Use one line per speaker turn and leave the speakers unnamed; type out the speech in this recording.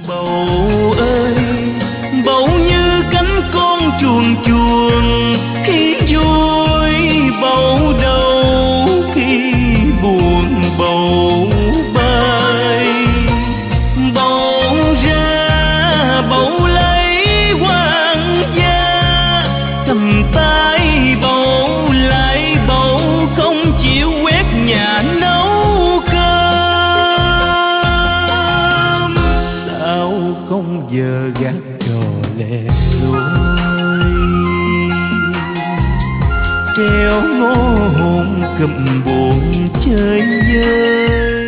Bầu ơi, bầu như cánh con chuồn chuồn, khi vui bầu đâu, khi buồn bầu bay. Bầu ra bầu lấy hoàng gia, cầm tay bầu lại bầu không chịu quét nhà nấu cơm. Sao không giờ gác trò lẻ loi, treo ngô hồn cầm buồn chơi vơi.